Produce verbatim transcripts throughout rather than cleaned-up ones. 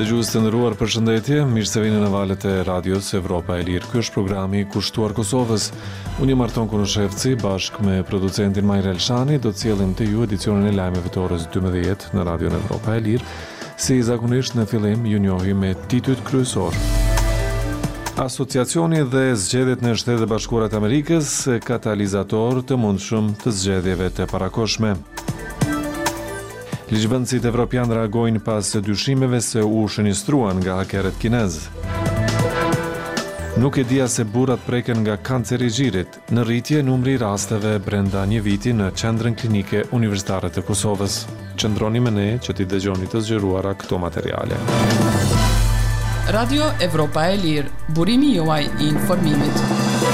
Dëgjues të nderuar, përshëndetje, mirë se vini në valët e radios Evropa e Lirë. Ky është programi kushtuar Kosovës. Unë jam Arton Kunushevci, bashkë me producentin Majra Elshani, do të sjellim te ju edicionin e lajmeve të orës dymbëdhjetë në radion Evropa e Lirë. Si zakonisht në fillim, ju njohim me titujt kryesor. Asociacioni dhe zgjedhjet në Shtetet e Bashkuara të Amerikës, katalizator të mundshëm të zgjedhjeve të parakohshme. Ligjvënësit evropian reagojnë pas dyshimeve se u shënistruan nga hakerët kinez. Nuk e dija se burrat preken nga kanceri i gjirit. Në rritje numri i rasteve brenda një viti në qendrën klinike universitare të Kosovës. Qëndroni me ne që t'i dëgjoni të zgjeruara këto materiale. Radio Evropa e Lirë, burimi juaj i informimit.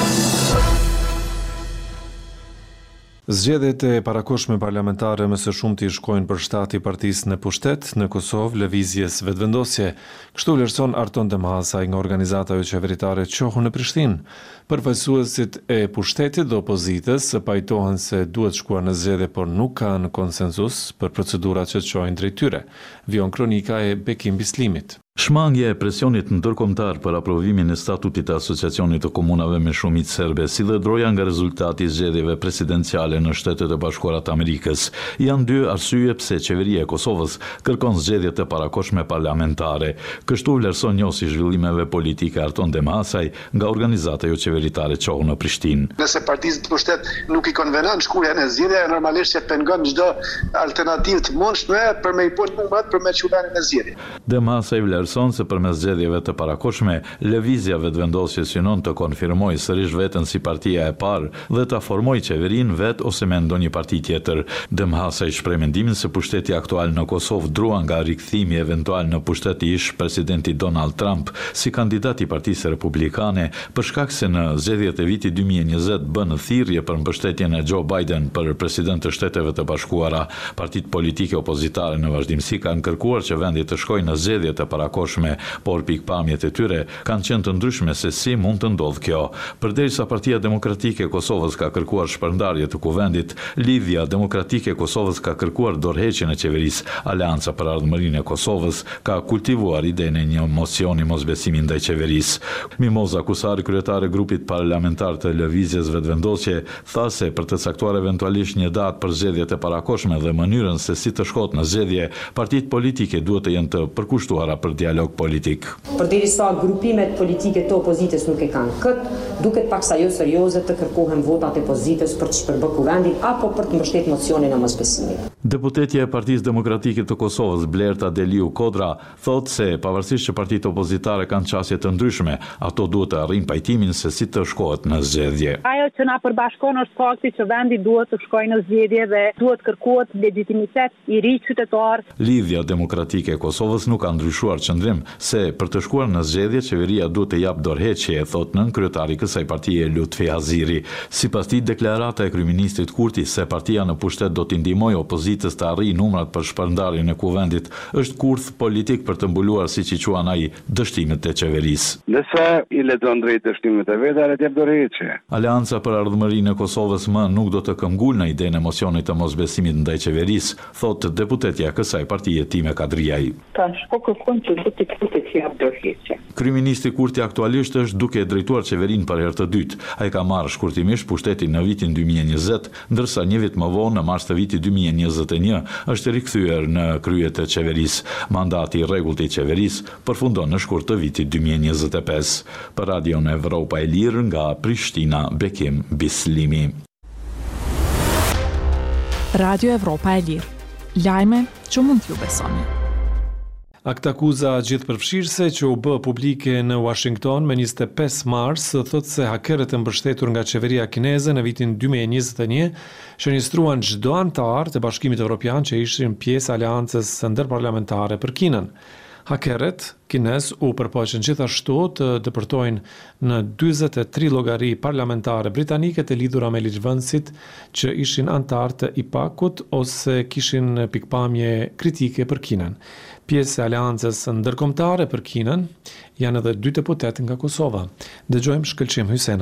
Zgjedhjet e parakohshme parlamentare më së shumti shkojnë për shtati i partisë në pushtet në Kosovë, lëvizjes vetëvendosje. Kështu vlerëson Arton Demhasaj nga organizata jo qeveritare Qohu në Prishtinë. Përfaqësuesit e pushtetit dhe opozitës pajtohen se duhet shkuar në zgjedhje, por nuk kanë konsensus për procedurat që çojnë drejt tyre. Vion kronika e Bekim Bislimit. Shmangja e presionit ndërkombëtar për aprovimin e statutit të Asociacionit të Komunave me Shumicë Serbe, si dhe droja nga rezultati i zgjedhjeve presidenciale në Shtetet e Bashkuara të Amerikës, janë dy arsye pse qeveria e Kosovës kërkon zgjedhje të parakohshme parlamentare. Kështu vlerëson njohësi zhvillimeve politike Arton Demhasaj nga organizata jo qeveritare Qohu në Prishtinë. Nëse partisë të pushtet nuk i konvenon shkurja në zgjedhje, normalisht që pengon çdo alternativë të mundshme për me i poshtë mungat për me çullanin në zgjedhje. Demhasaj vlerëson se përmes zgjedhjeve të parakohshme, lëvizja vetëvendosje synon të konfirmojë sërish veten si partia e parë dhe ta formojë qeverinë vet ose me ndonjë parti tjetër. Demhasaj shpreh mendimin se pushteti aktual në Kosovë drua nga rikthimi eventual në pushtet i ish presidenti Donald Trump si kandidat i Partisë Republikane, për shkak se në zgjedhjet e vitit dy mijë e njëzet bën thirrje për mbështetjen e Joe Biden për president të Shteteve të Bashkuara. Partitë politike opozitare në vazhdimsi kanë kërkuar që vendi të shkojë në zgjedhje të parakohshme, por pikpamjet e tyre kanë qenë të ndryshme se si mund të ndodhë kjo. Përderisa Partia Demokratike e Kosovës ka kërkuar shpërndarje të kuvendit, Lidhja Demokratike e Kosovës ka kërkuar dorëheqjen e qeverisë. Aleanca për Ardhmërinë e Kosovës ka kultivuar idenë e një mosioni mosbesimi ndaj qeverisë. Mimoza Kusari, kryetare e grupit parlamentar të lëvizjes vetëvendosje, tha se për të caktuar eventualisht një datë për zgjedhjet e parakohshme dhe mënyrën se si të shkohet në zgjedhje, partitë politike duhet të jenë të përkushtuara për dialog politik. Përderisa grupimet politike të opozitës nuk e kanë këtë, duket paksa jo serioze të kërkohen votat e opozitës për të shpërbërë kuvendin apo për të mbështetur mocionin e mosbesimit. Deputetja e Partisë Demokratike të Kosovës, Blerta Deliu Kodra, thotë se pavarësisht që partitë opozitare kanë çësje të ndryshme, ato duhet të arrijnë pajtimin se si të shkohet në zgjedhje. Ajo që na përbashkon është fakti që vendi duhet të shkojë në zgjedhje dhe duhet kërkohet legitimitet i ri qytetar. Lidhja Demokratike e Kosovës nuk ka ndryshuar qëndrim se për të shkuar në zgjedhje qeveria duhet të jap dorëheqje, thotë nën kryetari i kësaj partie Lutfi Haziri. Sipas tij, deklarata e kryeministit Kurti se partia në pushtet do t'i ndihmojë opozitës të arrijë numrat për shpërndarjen e kuvendit është kurth politik për të mbuluar, siç i quan ai, dështimet e qeverisë. Nëse i lexon drejt dështimet e veta, le të jap dorëheqje. Aleanca për Ardhmërinë e Kosovës më nuk do të këmbgulë në idenë e mocionit të mosbesimit ndaj qeverisë, thotë deputetja e kësaj partie Time Kadriaj. Tash po kërkon që do të të jap dorëheqje. Kryeministri Kurti aktualisht është duke drejtuar qeverinë për herë të dytë. Ai ka marrë shkurtimisht pushtetin në vitin dy mijë e njëzet, ndërsa një vit më vonë, në mars të vitit dy mijë e njëzet e një, është rikthyer në krye të qeverisë. Mandati i rregullt i qeverisë përfundon në shkurt të vitit dy mijë e njëzet e pesë. Për Radion Evropa e Lirë nga Prishtina, Bekim Bislimi. Radio Evropa e Lirë. Lajme që mund t'ju besoni. Aktakuza gjithëpërfshirëse që u bë publike në Washington me njëzet e pesë mars thotë se hakerët e mbështetur nga qeveria kineze në vitin dy mijë e njëzet e një shënistruan çdo antar të Bashkimit Evropian që ishin pjesë aleancës ndërparlamentare për Kinën. Hakerët kinez u përpoqën gjithashtu të depërtojnë në dyzet e tri llogari parlamentare britanike të lidhura me ligjvënësit që ishin antar të I P A C-ut ose kishin pikpamje kritike për Kinën. Pjesë e aleancës ndërkombëtare për Kinën janë edhe dy deputet nga Kosova. Dëgjojmë Shkëlqim Hysenajn.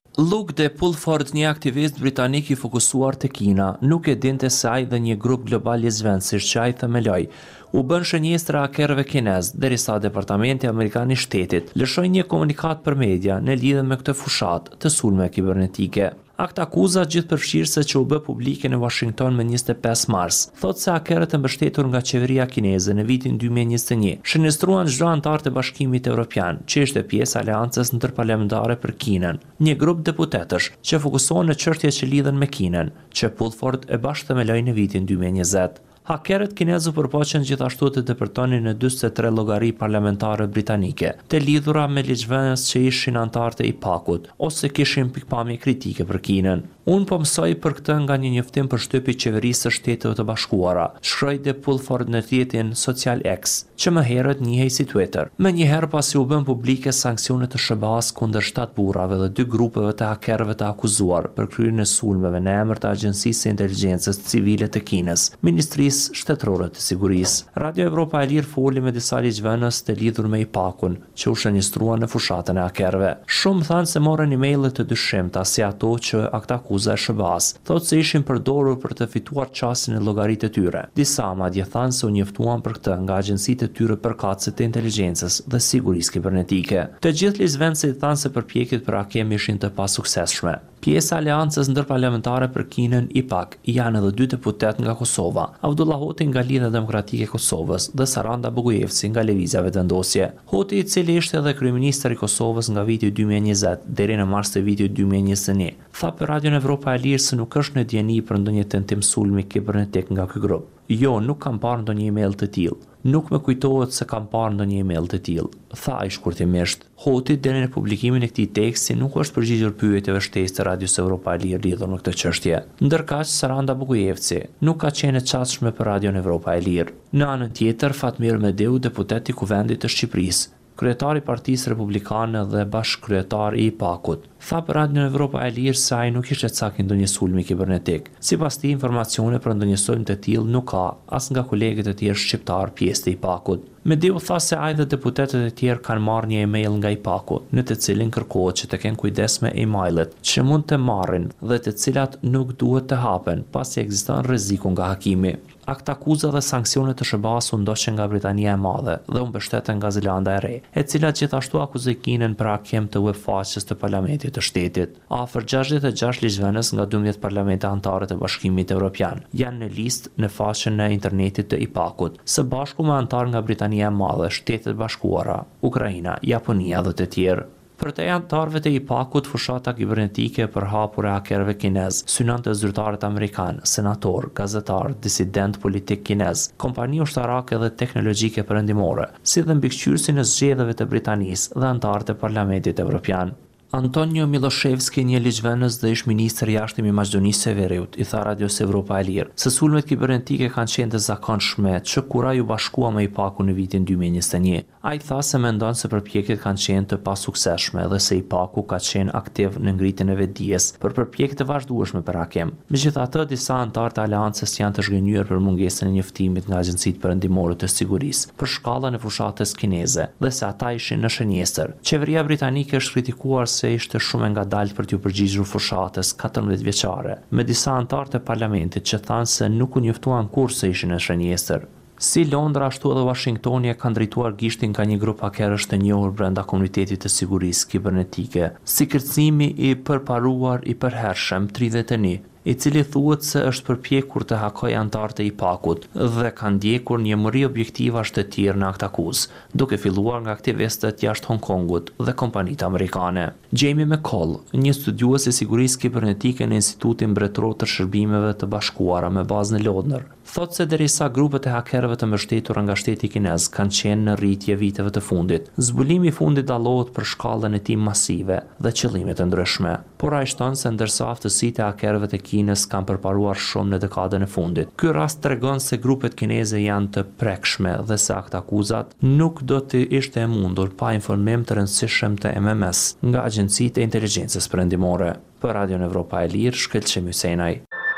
Luke de Pulford, një aktivist britanik i fokusuar te Kina, nuk e dinte se ai dhe një grup global jezvensish që ai themeloi u bën shënjestra hakerëve kinez, derisa Departamenti Amerikan i Shtetit lëshoi një komunikat për media në lidhje me këtë fushat të sulme kibernetike. Akt akuza gjithëpërfshirëse që u bë publike në Washington më njëzet e pesë mars, thotë se hakerët e mbështetur nga qeveria kineze në vitin dy mijë e njëzet e një shënjestruan çdo antar të Bashkimit Evropian, që ishte pjesë aleancës ndërparlamentare për Kinën, një grup deputetësh që fokusohen në çështje që lidhen me Kinën, që Pulford e bashkëthemeloi në vitin dy mijë e njëzet. Hakerët kinezë përpoqen gjithashtu të depërtonin në dyzet e tre llogari parlamentare britanike, të lidhura me ligjvënës që ishin antarë të I PAK-ut ose kishin pikpamje kritike për Kinën. Unë po mësoj për këtë nga një njoftim për shtypi qeverisë së Shteteve të Bashkuara, shkroi de Pulford në rrjetin social X, që më herët njihej si Twitter. Më njëherë pasi u bën publike sanksionet të S B A-s kundër shtatë burrave dhe dy grupeve të hakerëve të akuzuar për kryerjen e sulmeve në emër të Agjencisë së Inteligjencës Civile të Kinës, Ministrisë Shtetërore të Sigurisë. Radio Evropa e Lirë foli me disa ligjvënës të lidhur me I PAK-un, që u shënjestruan në fushatën e hakerëve. Shumë thanë se morën emailë të dyshimta si ato që akt akuza e S B A-s, thotë se ishin përdorur për të fituar çastin e llogaritë të tyre. Disa madje thanë se u njoftuan për këtë nga agjencitë e tyre përkatëse të inteligjencës dhe sigurisë kibernetike. Të gjithë ligjvënësit thanë se përpjekjet për hakem ishin të pasuksesshme. Pjesa e aleancës ndërparlamentare për Kinën I PAK janë edhe dy deputet nga Kosova, Abdullah Hoti nga Lidhja Demokratike e Kosovës dhe Saranda Bogujevci nga Lëvizja Vetëvendosje. Hoti, I cili ishte edhe kryeministër I Kosovës nga viti dy mijë e njëzet deri në mars të vitit dy mijë e njëzet e një, tha për Radion Evropa e Lirë se nuk është në dieni për ndonjë tentim sulmi kibernetik nga ky grup. Jo, nuk kam parë ndonjë email të tillë. Nuk më kujtohet se kam parë ndonjë email të tillë, tha ai shkurtimisht. Hoti deri në publikimin e këtij teksti nuk është përgjigjur pyetjeve shtesë të Radios Evropa e Lirë lidhur me këtë çështje. Ndërkaq Saranda Bogujevci nuk ka qenë e çastshme për Radion Evropa e Lirë. Në anën tjetër, Fatmir Medeu, deputet I Kuvendit të Shqipërisë, kryetari i Partisë Republikane dhe bashkëkryetari I PAK-ut, tha për Radion Evropa e Lirë se ai nuk ishte cakë ndonjë sulmi kibernetik. Sipas tij, informacione për ndonjë sulm të tillë nuk ka as nga kolegët e tjerë shqiptar pjesë të I PAK-ut. Medeu tha se ai dhe deputetët e tjerë kanë marrë një email nga I PAK-u, në të cilin kërkohet që të kenë kujdes me emailet që mund të marrin dhe të cilat nuk duhet të hapen pasi ekziston rreziku nga hakimi. Akt akuza dhe sanksionet të S B A-s u ndoqën nga Britania e Madhe dhe u mbështeten nga Zelanda e Re, e cila gjithashtu akuzoi Kinën për hakim të webfaqes të Parlamentit të Shtetit. Afër gjashtëdhjetë e gjashtë ligjvënës nga dymbëdhjetë parlamente anëtare të Bashkimit Evropian janë në listë në faqen e internetit të I PAK-ut, së bashku me anëtar nga Britania e Madhe, Shtetet e Bashkuara, Ukraina, Japonia dhe të tjerë. Për të anëtarëve të I PAK-ut, fushata kibernetike e përhapur e hakerëve kinez synon të zyrtarët amerikan, senator, gazetar, disident politik kinez, kompani ushtarake dhe teknologjike perëndimore, si dhe mbikëqyrësin e zgjedhjeve të Britanisë dhe anëtarët e Parlamentit Evropian. Antonio Miloševski, një ligjvënës dhe ish ministër i jashtëm I Maqedonisë së Veriut, I tha Radios Evropa e Lirë se sulmet kibernetike kanë qenë të zakonshme që kura ju bashkua me I PAK-u në vitin dy mijë e njëzet e një. Ai tha se mendon se përpjekjet kanë qenë të pasuksesshme dhe se I PAK-u ka qenë aktiv në ngritjen e vetdijes për përpjekje të vazhdueshme për hakim. Megjithatë, disa anëtar të aleancës janë të zhgënjur për mungesën e njoftimit nga agjencitë perëndimore të sigurisë për shkallën e fushatës kineze dhe se ata ishin në shënjestër. Qeveria britanike është kritikuar se ishte shumë e ngadaltë për t'u përgjigjur fushatës katërmbëdhjetë vjeçare, me disa anëtar të parlamentit që thanë se nuk u njoftuan kurrë se ishin në shënjestër. Si Londra, ashtu edhe Washingtoni e kanë drejtuar gishtin ka një grup hakerësh të njohur brenda komunitetit të sigurisë kibernetike, si kërcimi I përparuar I përhershëm tridhjetë e një, I cili thuhet se është përpjekur të hakojë anëtar të I PAK-ut dhe ka ndjekur njëmëri objektivash të tjerë në akt akuzë, duke filluar nga aktivistët jashtë Hong Kongut dhe kompanitë amerikane. Jamie McCall, një studiues I sigurisë kibernetike në Institutin Mbretëror të Shërbimeve të Bashkuara me bazë në Londër, thotë se derisa grupet e hakerëve të mbështetura nga shteti kinez kanë qenë në rritje viteve të fundit, zbulimi I fundit dallohet për shkallën e tij masive dhe qëllime të ndryshme. Por ai shton se ndërsa aftësitë e hakerëve të Kinës kanë përparuar shumë në dekadën e fundit, ky rast tregon se grupet kineze janë të prekshme dhe se akt akuzat nuk do të ishte e mundur pa informim të rëndësishëm të M M S nga agjencitë e inteligjencës perëndimore. Për Radion Evropa e Lirë, Shkëlqem Hysenaj.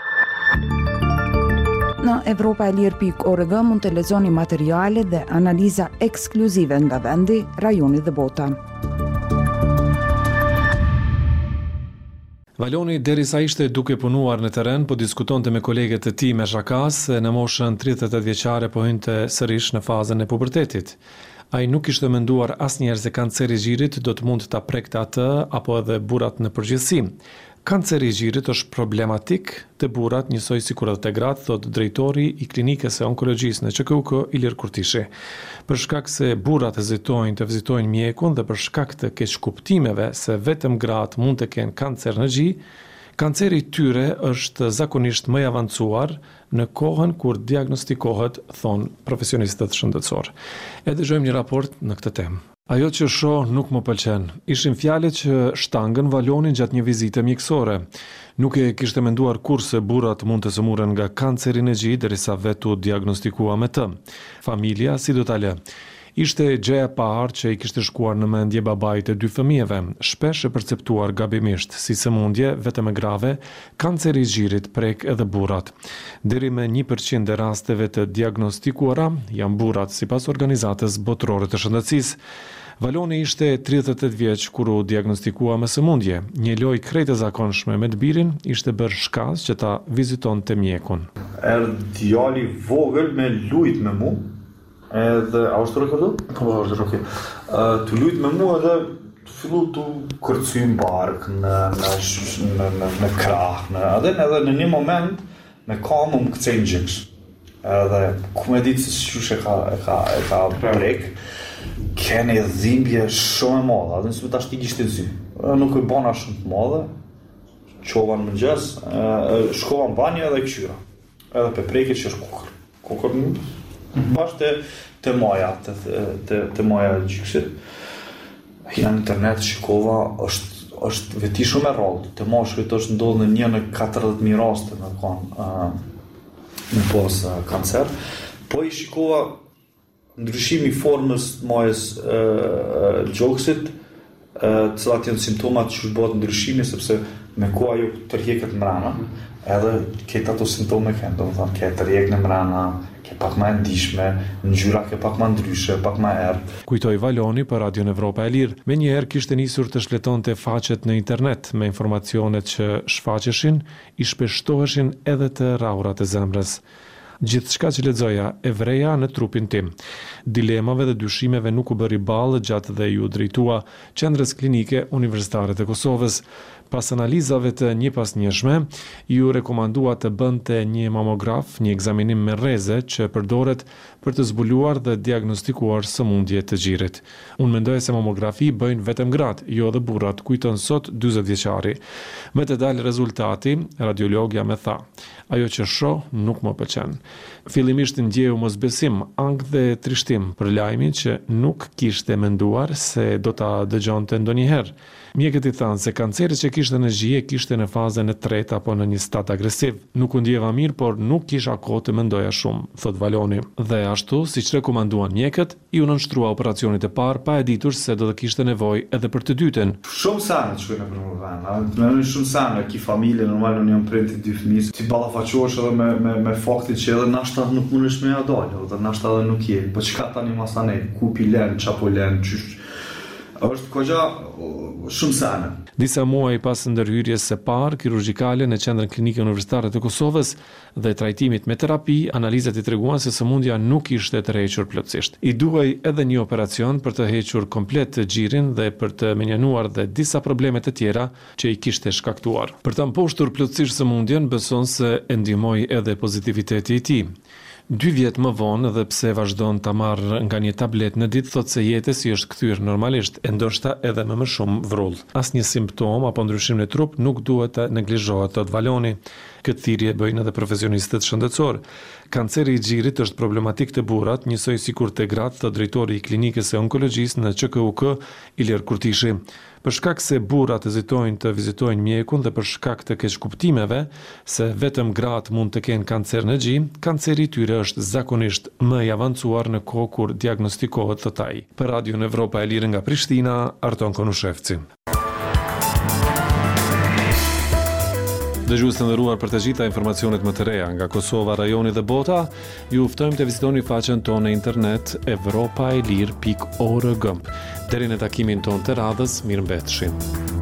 Në evropa e lirë pikë org mund të lexoni materiale dhe analiza ekskluzive nga vendi, rajoni dhe bota. Valoni derisa ishte duke punuar në terren, po diskutonte me kolegët e tij me shakas se në moshën tridhjetë e tetë vjeçare po hynte sërish në fazën e pubertetit. Ai nuk kishte menduar asnjëherë se kanceri i gjirit do të mund ta prekte atë apo edhe burrat në përgjithësi. Kanceri i gjirit është problematik të burrat njësoj sikur edhe të gratë, thot drejtori i klinikës së onkologjisë në Q K U K Ilir Kurtishi. Për shkak se burrat hezitojnë të vizitojnë mjekun dhe për shkak të keqkuptimeve se vetëm gratë mund të kenë kancer në gjë, kanceri i tyre është zakonisht më i avancuar në kohën kur diagnostikohet, thon profesionistët shëndetësor. E dëgjojmë një raport në këtë temë. Ajo që shoh nuk më pëlqen. Ishin fjalët që shtangën Valonin gjatë një vizite mjekësore. Nuk e kishte menduar kur se burrat mund të sëmuren nga kanceri në gjë derisa vetë u diagnostikua me të. Familja si do ta lë? Ishte gjëja e parë që i kishte shkuar në mendje babait e dy fëmijëve, shpesh e perceptuar gabimisht si sëmundje vetëm e grave, kanceri i gjirit prek edhe burrat. Deri me një përqind e rasteve të diagnostikuara janë burrat sipas organizatës botërore të shëndetësisë. Valoni ishte tridhjetë e tetë vjeç kur u diagnostikua me sëmundje. Një lojë krejt e zakonshme me të birin ishte bërë shkaz që ta vizitonte mjekun. Erdhi djali vogël me lujt me mu. Edhe, a është të rëkërdu? Po, është të rëkërdu. Të lujtë me mua edhe të fillu të kërcy në barkë, në, në, në, në krah, në, edhe, edhe në një moment me kamë më këcej në gjikës. Edhe, ku me ditë se shush e ka, e ka, e ka brek, kene dhimbje shumë e madhe, edhe nësë me ta shti gjishtë të zy. Nuk e bona shumë të madhe, qova në mëngjes, shkova në banje edhe këqyra. Edhe pe preke që është kukër. Kukër në bashkë të, të maja, të, të, të maja gjyksit. Janë internet shikova, është, është veti shumë e rrallë. Të mashkujt është ndodhë në një në katërdhjetë mijë raste në kanë uh, në pas uh, kancer. Po i shikova ndryshimi i formës majës uh, gjoksit, uh, cilat janë simptomat që bëhet ndryshimi, sepse me koha ju tërhjeket mrena, edhe këtë ato simptome kënë, do më thonë, ke tërhjek në mrena, ke pak ma e ndishme, ngjyra ke pak ma ndryshe, pak ma erë. Kujtoi Valoni për Radion Evropa e Lirë. Me njëherë kishte nisur të shletonte faqet në internet me informacionet që shfaqeshin, i shpeshtoheshin edhe të rraurat e zemrës. Gjithçka që lexoja e vreja në trupin tim. Dilemave dhe dyshimeve nuk u bëri ballë gjatë dhe ju drejtua Qendrës Klinike Universitare të Kosovës. Pas analizave të një pas njëshme, ju rekomandua të bënte një mamograf, një ekzaminim me rreze që përdoret për të zbuluar dhe diagnostikuar sëmundje të gjirit. Unë mendoj se mamografi bëjnë vetëm gratë, jo dhe burrat, kujton sot dyzet vjeçari. Me të dalë rezultati, radiologja me tha, ajo që shoh nuk më pëlqen. Fillimisht ndjeu mosbesim, ankth dhe trishtim për lajmin që nuk kishte menduar se do ta dëgjonte ndonjëherë. Mjekët i thanë se kanceri që kishte në gjie kishte në fazën e tretë apo në një stad agresiv. Nuk u ndjeva mirë, por nuk kisha kohë të mendoja shumë, thot Valoni. Dhe ashtu, siç rekomanduan mjekët, i u nënshtrua operacionit e parë pa e ditur se do të kishte nevojë edhe për të dytën. Shumë sanë që në për më vend, në shumë sanë, ki familje, normal në jam prenti dy fëmijë, ti ballafaqohesh edhe me me me faktin që edhe nashta nuk mundesh me ja dalë, edhe nashta edhe nuk je. Po çka tani masane, ku pi lën, çapo lën, çysh. Është kogja shumë sane. Disa muaj pas ndërhyrjes së parë kirurgjikale në Qendrën Klinike Universitare të Kosovës dhe trajtimit me terapi, analizat i treguan se sëmundja nuk ishte tërhequr plotësisht. I duhej edhe një operacion për të hequr komplet të gjirin dhe për të menjanuar dhe disa probleme të tjera që i kishte shkaktuar. Për ta mposhtur plotësisht sëmundjen, beson se e ndihmoi edhe pozitiviteti i tij. Dy vjet më vonë dhe pse vazhdon ta marrë nga një tablet në ditë, thot se jetës i është kthyer normalisht, e ndoshta edhe me më shumë vrull. Asnjë simptom apo ndryshim në trup nuk duhet të neglizhohet, thot Valoni. Këtë thirrje bëjnë edhe profesionistët shëndetësor. Kanceri i gjirit është problematik të burrat, njësoj sikur të gratë, thot drejtori i klinikës së onkologjisë në Q K U K Ilir Kurtishi. Për shkak se burrat hezitojnë të vizitojnë mjekun dhe për shkak të keqkuptimeve se vetëm gratë mund të kenë kancer në gjë, kanceri i tyre është zakonisht më i avancuar në kohë kur diagnostikohet, thot ai. Për Radion Evropa e Lirë nga Prishtina, Arton Konushevci. Dëgjues të nderuar, për të gjitha informacionet më të reja nga Kosova, rajoni dhe bota, ju ftojmë të vizitoni faqen tonë në internet evropaelir pikë org. Deri në takimin tonë të radhës, mirëmbëjtje.